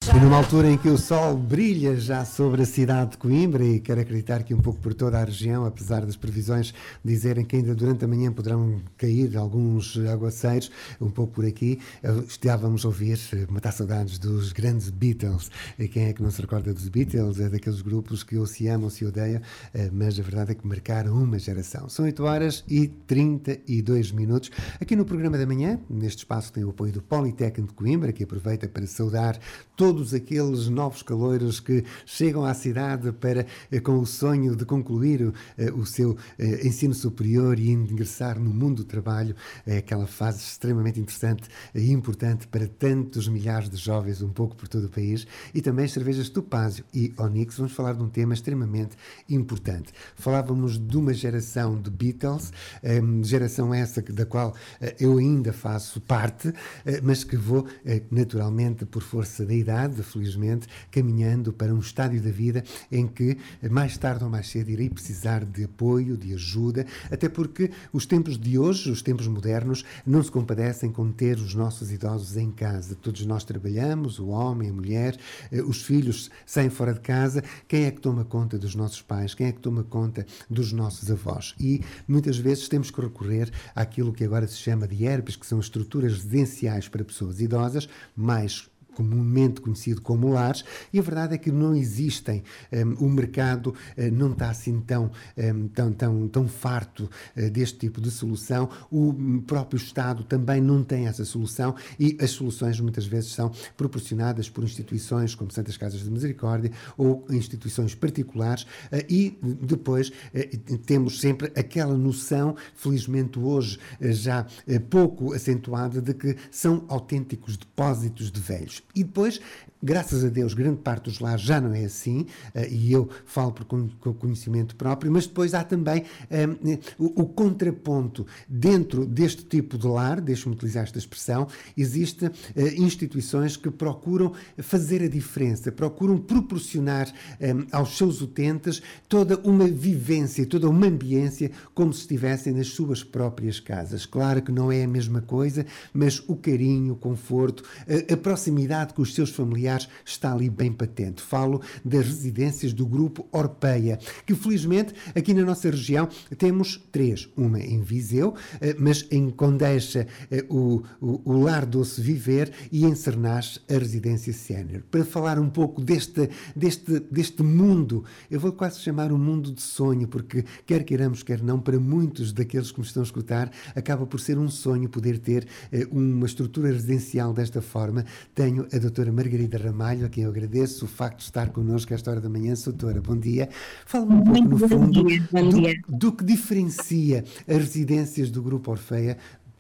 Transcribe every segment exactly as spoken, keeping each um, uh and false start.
E numa altura em que o sol brilha já sobre a cidade de Coimbra, e quero acreditar que um pouco por toda a região, apesar das previsões dizerem que ainda durante a manhã poderão cair alguns aguaceiros, um pouco por aqui, estávamos a ouvir, matar saudades dos grandes Beatles. E quem é que não se recorda dos Beatles? É daqueles grupos que ou se amam ou se odeiam, mas a verdade é que marcaram uma geração. São oito horas e trinta e dois minutos. Aqui no programa da manhã, neste espaço, tem o apoio do Politécnico de Coimbra, que aproveita para saudar todos aqueles novos caloiros que chegam à cidade para, com o sonho de concluir o, o seu ensino superior e ingressar no mundo do trabalho. É aquela fase extremamente interessante e importante para tantos milhares de jovens, um pouco por todo o país. E também as cervejas Topázio e Onyx. Vamos falar de um tema extremamente importante. Falávamos de uma geração de Beatles, geração essa da qual eu ainda faço parte, mas que vou naturalmente, por força da idade, felizmente, caminhando para um estádio da vida em que mais tarde ou mais cedo irei precisar de apoio, de ajuda, até porque os tempos de hoje, os tempos modernos, não se compadecem com ter os nossos idosos em casa. Todos nós trabalhamos, o homem, a mulher, os filhos saem fora de casa. Quem é que toma conta dos nossos pais? Quem é que toma conta dos nossos avós? E muitas vezes temos que recorrer àquilo que agora se chama de E R Ps, que são estruturas residenciais para pessoas idosas, mais comumente conhecido como lares, e a verdade é que não existem, um, o mercado uh, não está assim tão, um, tão, tão, tão farto uh, deste tipo de solução. O próprio Estado também não tem essa solução, e as soluções muitas vezes são proporcionadas por instituições como Santas Casas de Misericórdia ou instituições particulares, uh, e depois uh, temos sempre aquela noção, felizmente hoje uh, já uh, pouco acentuada, de que são autênticos depósitos de velhos. E depois, graças a Deus, grande parte dos lares já não é assim, uh, e eu falo por con- com conhecimento próprio, mas depois há também um, o, o contraponto. Dentro deste tipo de lar, deixe-me utilizar esta expressão, existem uh, instituições que procuram fazer a diferença, procuram proporcionar um, aos seus utentes toda uma vivência, toda uma ambiência como se estivessem nas suas próprias casas. Claro que não é a mesma coisa, mas o carinho, o conforto, a, a proximidade com os seus familiares está ali bem patente. Falo das residências do Grupo Orpeia, que felizmente aqui na nossa região temos três. Uma em Viseu, mas em Condeixa o, o, o Lar Doce Viver, e em Sernás a residência sénior. Para falar um pouco deste, deste, deste mundo, eu vou quase chamar um mundo de sonho, porque quer queiramos, quer não, para muitos daqueles que me estão a escutar, acaba por ser um sonho poder ter uma estrutura residencial desta forma. Tenho a doutora Margarida Ramalho, a quem eu agradeço o facto de estar connosco a esta hora da manhã. Doutora, bom dia. Fala-me um pouco, no fundo, do, do que diferencia as residências do Grupo Orpeia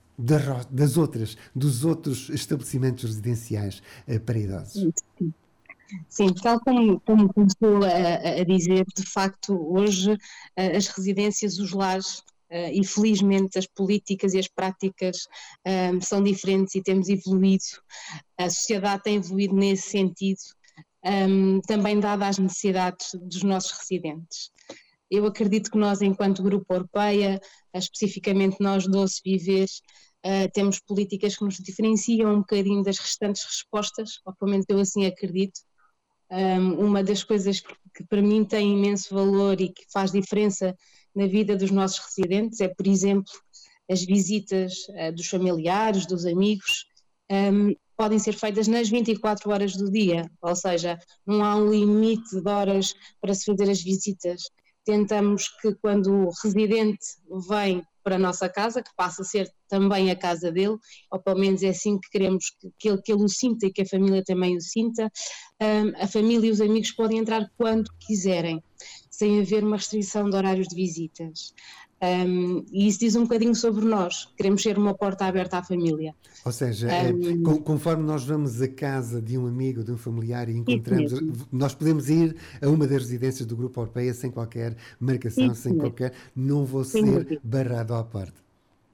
das outras, dos outros estabelecimentos residenciais para idosos. Sim, tal como, como começou a, a dizer, de facto, hoje as residências, os lares, Uh, e felizmente as políticas e as práticas um, são diferentes e temos evoluído, a sociedade tem evoluído nesse sentido, um, também dada as necessidades dos nossos residentes. Eu acredito que nós, enquanto Grupo Orpeia, especificamente nós Doce Viver, uh, temos políticas que nos diferenciam um bocadinho das restantes respostas, ou pelo menos eu assim acredito. Um, uma das coisas que para mim tem imenso valor e que faz diferença na vida dos nossos residentes é, por exemplo, as visitas uh, dos familiares, dos amigos, um, podem ser feitas nas vinte e quatro horas do dia, ou seja, não há um limite de horas para se fazer as visitas. Tentamos que quando o residente vem para a nossa casa, que passa a ser também a casa dele, ou pelo menos é assim que queremos que, que, ele, que ele o sinta e que a família também o sinta, um, a família e os amigos podem entrar quando quiserem, sem haver uma restrição de horários de visitas. Um, e isso diz um bocadinho sobre nós, queremos ser uma porta aberta à família. Ou seja, um, é, conforme nós vamos à casa de um amigo, de um familiar e encontramos, nós podemos ir a uma das residências do Grupo Orpeia sem qualquer marcação, sem mesmo. qualquer, não vou ser Sim. barrado à porta.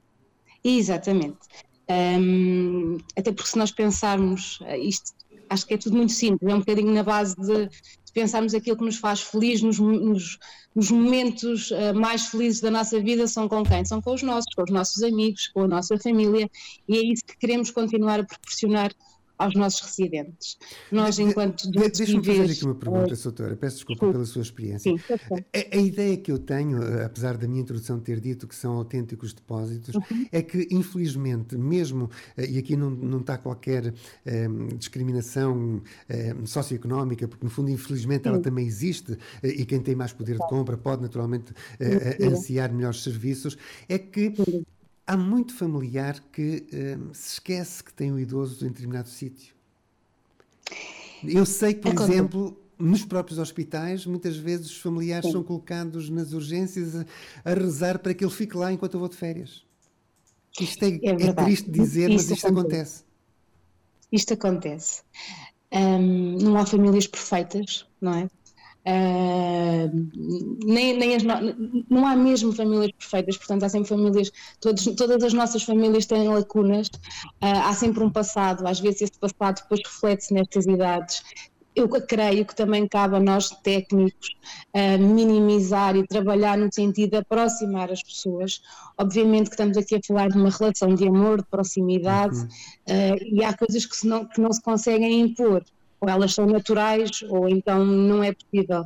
Exatamente. Um, até porque se nós pensarmos, isto acho que é tudo muito simples, é um bocadinho na base de, de pensarmos aquilo que nos faz feliz, nos, nos, nos momentos uh, mais felizes da nossa vida são com quem? São com os nossos, com os nossos amigos, com a nossa família, e é isso que queremos continuar a proporcionar aos nossos residentes. Nós, enquanto de, de, Deixa-me fazer aqui uma pergunta, uh, doutora, peço desculpa pela sua experiência. Sim, a, a ideia que eu tenho, apesar da minha introdução ter dito que são autênticos depósitos, uhum. é que, infelizmente, mesmo, e aqui não, não está qualquer um, discriminação um, socioeconómica, porque, no fundo, infelizmente, Sim. ela também existe, e quem tem mais poder de compra pode, naturalmente, uh, ansiar melhores serviços, é que Sim. há muito familiar que um, se esquece que tem o idoso em determinado sítio. Eu sei que, por é exemplo, nos próprios hospitais, muitas vezes os familiares Sim. são colocados nas urgências a, a rezar para que ele fique lá enquanto eu vou de férias. Isto é, é, é triste dizer, isto mas isto acontece. acontece. Isto acontece. Um, não há famílias perfeitas, não é? Uh, nem, nem as no... não há mesmo famílias perfeitas, portanto há sempre famílias, todos, todas as nossas famílias têm lacunas, uh, há sempre um passado, às vezes esse passado depois reflete-se nestas idades. Eu creio que também cabe a nós técnicos uh, minimizar e trabalhar no sentido de aproximar as pessoas. Obviamente que estamos aqui a falar de uma relação de amor, de proximidade, uhum. uh, e há coisas que, se não, que não se conseguem impor. Ou elas são naturais, ou então não é possível.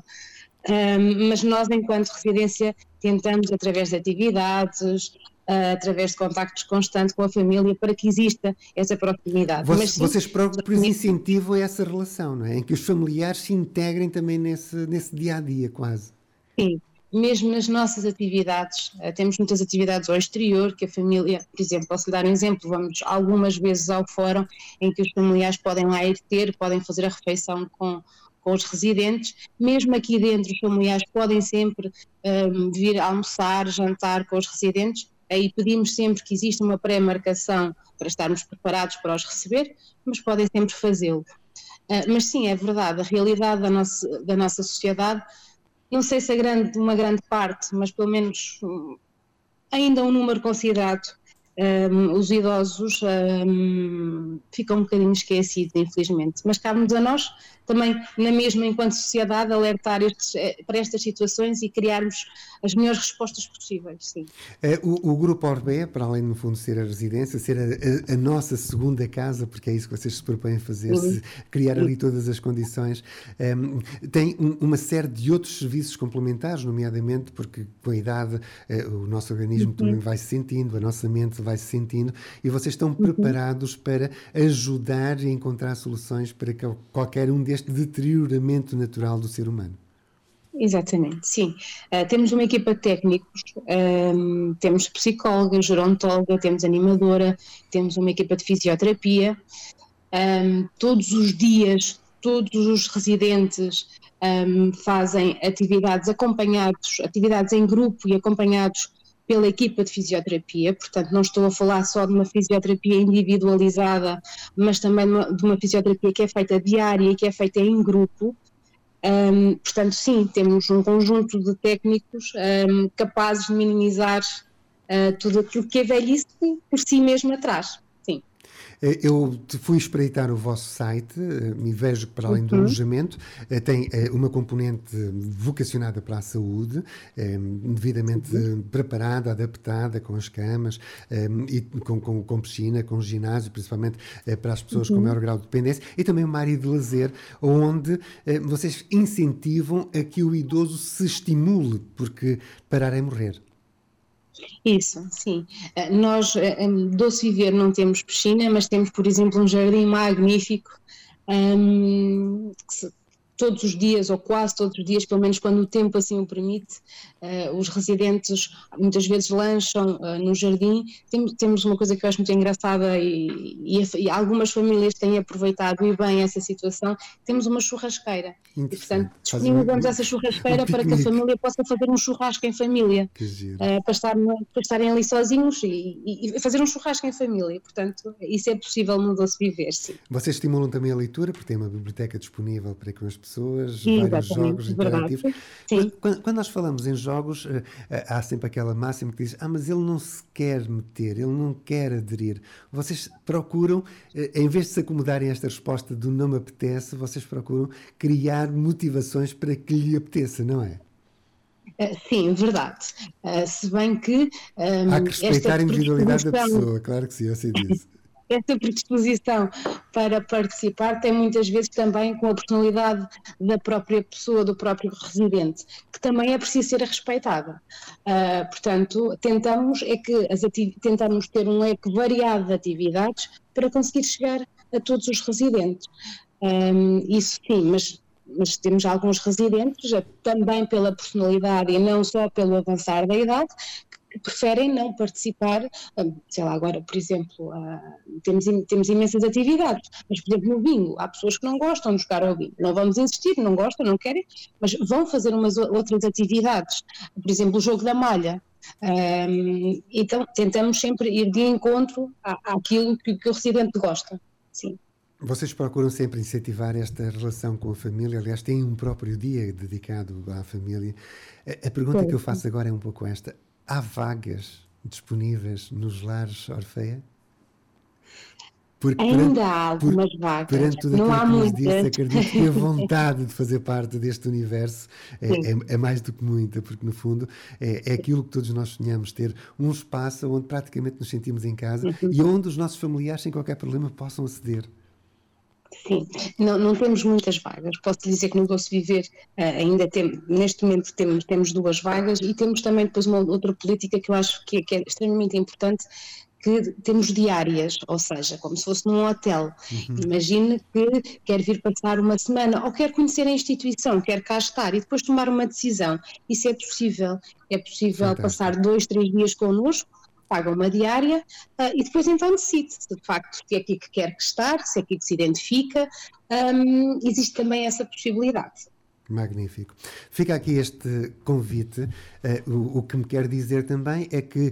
Um, mas nós, enquanto residência, tentamos, através de atividades, uh, através de contactos constantes com a família, para que exista essa proximidade. Vocês, mas, sim, vocês próprios incentivam essa relação, não é? Em que os familiares se integrem também nesse, nesse dia-a-dia, quase. Sim. Mesmo nas nossas atividades, temos muitas atividades ao exterior, que a família, por exemplo, posso lhe dar um exemplo, vamos algumas vezes ao fórum em que os familiares podem lá ir ter, podem fazer a refeição com, com os residentes, mesmo aqui dentro os familiares podem sempre um, vir almoçar, jantar com os residentes, aí pedimos sempre que exista uma pré-marcação para estarmos preparados para os receber, mas podem sempre fazê-lo. Uh, mas sim, é verdade, a realidade da nossa, da nossa sociedade, não sei se é grande, uma grande parte, mas pelo menos um, ainda um número considerado, um, os idosos um, ficam um bocadinho esquecidos, infelizmente. Mas cabe-nos a nós também, na mesma enquanto sociedade, alertar estes, para estas situações e criarmos as melhores respostas possíveis, sim. O, o Grupo Orbea, para além no fundo ser a residência, ser a, a, a nossa segunda casa, porque é isso que vocês se propõem fazer, se criar ali todas as condições, um, tem um, uma série de outros serviços complementares, nomeadamente porque com a idade uh, o nosso organismo uhum. também vai se sentindo, a nossa mente vai se sentindo, e vocês estão preparados uhum. para ajudar a encontrar soluções para que qualquer um deste deterioramento natural do ser humano. Exatamente, sim. Uh, temos uma equipa de técnicos, um, temos psicóloga, gerontóloga, temos animadora, temos uma equipa de fisioterapia. Um, todos os dias, todos os residentes um, fazem atividades acompanhados, atividades em grupo e acompanhados pela equipa de fisioterapia, portanto não estou a falar só de uma fisioterapia individualizada, mas também de uma fisioterapia que é feita diária e que é feita em grupo. Um, portanto, sim, temos um conjunto de técnicos um, capazes de minimizar uh, tudo aquilo que a velhice por si mesma traz. Sim. Eu fui espreitar o vosso site e vejo que, para além do uhum. alojamento, tem uma componente vocacionada para a saúde, devidamente uhum. preparada, adaptada, com as camas, e com, com, com piscina, com ginásio, principalmente para as pessoas uhum. com maior grau de dependência, e também uma área de lazer, onde vocês incentivam a que o idoso se estimule, porque parar é morrer. Isso, sim. Nós, em Doce Viver, não temos piscina, mas temos, por exemplo, um jardim magnífico, um, que se, todos os dias, ou quase todos os dias, pelo menos quando o tempo assim o permite, uh, os residentes muitas vezes lancham uh, no jardim. Tem, temos uma coisa que eu acho muito engraçada e, e, e algumas famílias têm aproveitado e bem essa situação. Temos uma churrasqueira e, portanto, disponibilizamos um, essa churrasqueira um para que a família possa fazer um churrasco em família, uh, para, estar, para estarem ali sozinhos e, e fazer um churrasco em família. Portanto, isso é possível no Doce Viver, sim. Vocês estimulam também a leitura, porque tem uma biblioteca disponível para que as pessoas pessoas, Sim, vários jogos interativos. Sim. Quando, quando nós falamos em jogos, há sempre aquela máxima que diz, ah, mas ele não se quer meter, ele não quer aderir. Vocês procuram, em vez de se acomodarem a esta resposta do não me apetece, vocês procuram criar motivações para que lhe apeteça, não é? Sim, verdade. Uh, se bem que... Um, há que respeitar a individualidade da pessoa, claro que sim, eu sei disso. essa predisposição para participar tem muitas vezes também com a personalidade da própria pessoa, do próprio residente, que também é preciso ser respeitada. Uh, portanto, tentamos, é que as ati- tentamos ter um leque variado de atividades para conseguir chegar a todos os residentes. Um, isso sim, mas, mas temos alguns residentes, também pela personalidade e não só pelo avançar da idade, que preferem não participar, sei lá, agora, por exemplo, uh, temos, temos imensas atividades, mas, por exemplo, no bingo, há pessoas que não gostam de jogar ao bingo, não vamos insistir, não gostam, não querem, mas vão fazer umas outras atividades, por exemplo, o jogo da malha. Um, então, tentamos sempre ir de encontro à, àquilo que, que o residente gosta, sim. Vocês procuram sempre incentivar esta relação com a família, aliás, têm um próprio dia dedicado à família. A, a pergunta sim, que eu faço agora é um pouco esta: há vagas disponíveis nos lares Orfeia? Porque ainda perante, há algumas por, vagas, perante tudo não há muitas. Disse, acredito que a vontade de fazer parte deste universo é, é, é mais do que muita, porque no fundo é, é aquilo que todos nós sonhamos, ter um espaço onde praticamente nos sentimos em casa uhum. e onde os nossos familiares, sem qualquer problema, possam aceder. Sim, não, não temos muitas vagas. Posso dizer que no Doce Viver uh, ainda tem, neste momento temos, temos duas vagas e temos também depois uma outra política que eu acho que é, que é extremamente importante, que temos diárias, ou seja, como se fosse num hotel. Uhum. Imagine que quer vir passar uma semana ou quer conhecer a instituição, quer cá estar e depois tomar uma decisão. Isso é possível. É possível Fantástico. Passar dois, três dias connosco, paga uma diária uh, e depois então decide se de facto se é aqui que quer estar, se é aqui que se identifica. Um, existe também essa possibilidade. Magnífico. Fica aqui este convite. Uh, o, o que me quer dizer também é que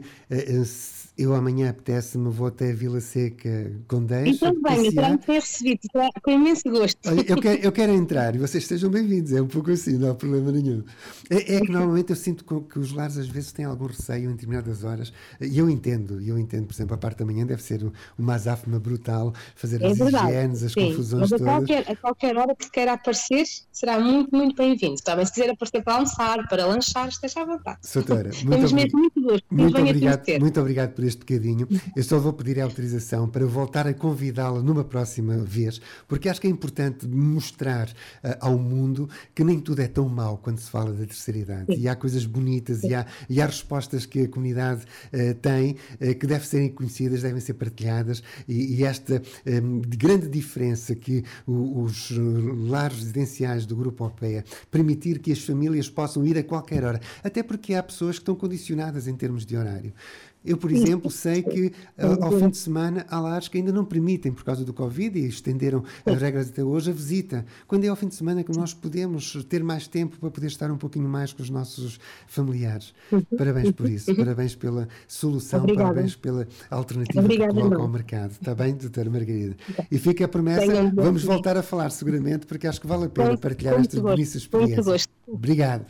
uh, eu amanhã apetece-me, vou até Vila Seca com dez. Então venho, terá-me ter recebido, com imenso gosto. Olha, eu, quero, eu quero entrar e vocês sejam bem-vindos, é um pouco assim, não há problema nenhum. É, é que normalmente eu sinto que os lares às vezes têm algum receio em determinadas horas, e eu entendo, eu entendo, por exemplo, a parte da manhã deve ser uma azáfama brutal, fazer é as verdade, higienes, as sim, confusões mas a todas. qualquer, a qualquer hora que queira aparecer, será muito, muito bem-vindo. Também se quiser aparecer para almoçar, para lanchar, esteja à vontade. Soutora, muito, Temos obrig... mesmo muito gosto. Muito, obrigado, muito obrigado por este bocadinho. Eu só vou pedir a autorização para voltar a convidá-la numa próxima vez, porque acho que é importante mostrar uh, ao mundo que nem tudo é tão mau quando se fala da terceira idade. Sim. E há coisas bonitas e há, e há respostas que a comunidade uh, tem uh, que devem ser conhecidas, devem ser partilhadas, e, e esta um, grande diferença que o, os lares residenciais do Grupo Orfeia permitir que as famílias possam ir a qualquer hora, até porque há pessoas que estão condicionadas em termos de horário. Eu, por exemplo, sei que uh, ao fim de semana há lares que ainda não permitem, por causa do Covid, e estenderam as regras até hoje, a visita. Quando é ao fim de semana que nós podemos ter mais tempo para poder estar um pouquinho mais com os nossos familiares. Parabéns por isso, parabéns pela solução, Obrigada. Parabéns pela alternativa Obrigada, que coloca não. ao mercado. Está bem, doutora Margarida? E fica a promessa, vamos voltar a falar seguramente, porque acho que vale a pena partilhar estas belíssimas experiências. Obrigado.